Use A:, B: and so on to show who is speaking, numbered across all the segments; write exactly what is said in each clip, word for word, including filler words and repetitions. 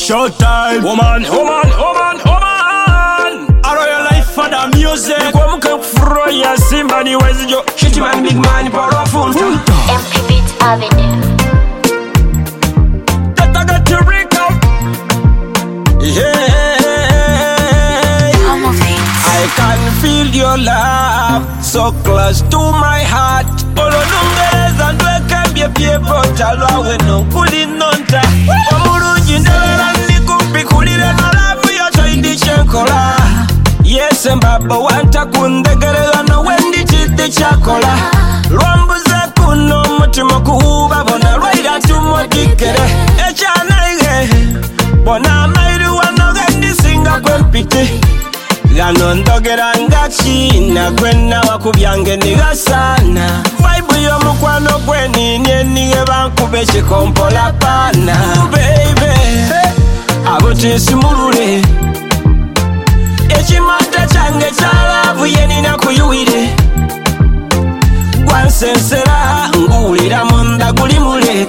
A: Showtime.
B: Woman, woman, woman, woman.
A: I roll your life for the music.
B: Come come throw your somebody where's your shitty man, big man, powerful.
C: M P Beat Avenue.
B: That I got to break out. Yeah. I can feel your love so close to my heart. Olo nungereza ndweka mbye piepo chalwa weno kuli nonta. Omurungi ndewera nikupi kulire na lavu yoto indichenkola. Yes mbaba wanta kundegereza no wendi chiti chakola. Lwambuze kuno mutima kuhuba bona lwaira tumodikere. Echana ige bona mairu wanogendi singa kwempiti. Gano ndogera ngachina kwena wakubyange nigasana. Vibe yo mukwano kweni niye bankube chikompola pana. Ooh baby, abuti simulule. Echimata change chalavu yeni na kuyuire. Gwansensera ngulira munda gulimule.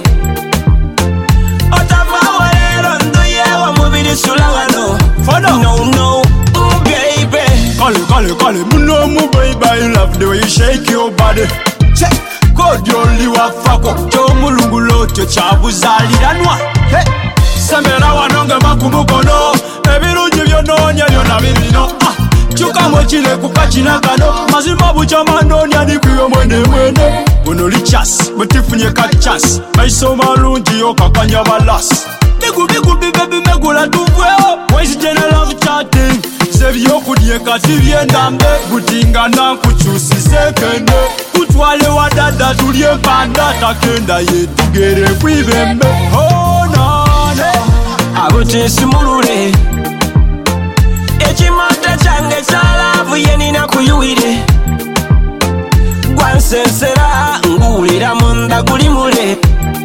B: Otava walero nduye wa mubiri sulangano. No no.
A: Kale, kale, kale, muno mu baby, I love the way you shake your body. Check, God yoli wa fako, cho mulungu lote chabuzaliranwa. Hey, sembera wanonge makumukono, ebirungi byononya byona bibino. Ah, chuka mochile kukachina kano, mazima bucha manonya nikwiyo mwene mwene. Uno lichas, mutifunye kachas, maiso malungi yo kakanya balas. Bigu bigu bibebi megula tuvweo, wezi jene love chatting. Sevyo kudye kati vyendambe, butingana kuchusise kende. Kutwale wadada tulie panda, takenda yetugere kwibembe. Oh no no,
B: abuti simulule. Echimata change chalavu yeni na kuyuire. Gwansensera ngulira munda gulimule.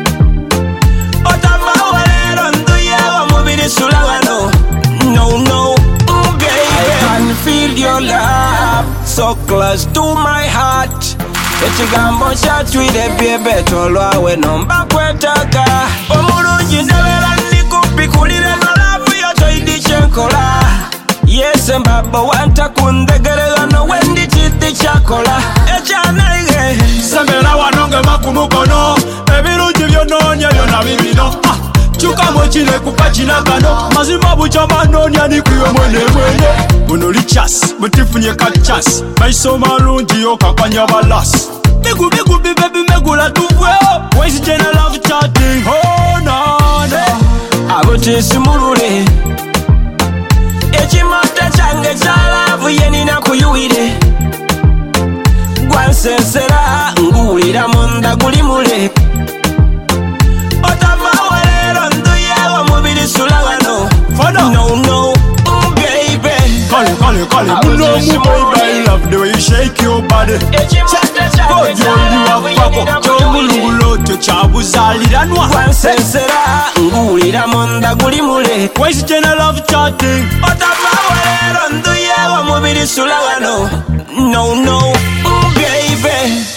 B: Otava walero nduye wa mubiri sulangano. No no. Feel your love so close to my heart. Echigambo chatwire baby tolwa we nomba kwetaka. Omurungi ndebera nikupi kulire no love yoto indichenkola. Yes mbaba wanta kundegereza no wendi chiti chakola. Echana ige
A: sembera wanonge makumukono, ebirungi byononya byona bibino. Ah, chuka mochile kukachina kano, mazima bucha manonya nikwiyo mwene mwene. Uno lichas, mutifunye kachas, maiso malungi yo kakanya balas. Bigu bigu bibebi megula tuvweo, wezi jene love chatting. Oh no no,
B: abuti simulule. Echimata change chalavu yeni na kuyuire. Gwansensera ngulira munda gulimule. Otava walero nduye wa mubiri sulangano. No no.
A: Kale, kale, kale, muno mu baby, I love the way you shake your body. God yoli wa fako, cho mulungu lote chabuzaliranwa.
B: Gwansensera ngulira munda gulimule.
A: Wezi jene love chatting.
B: Otava walero nduye wa mubiri sulangano. No no, ooh baby.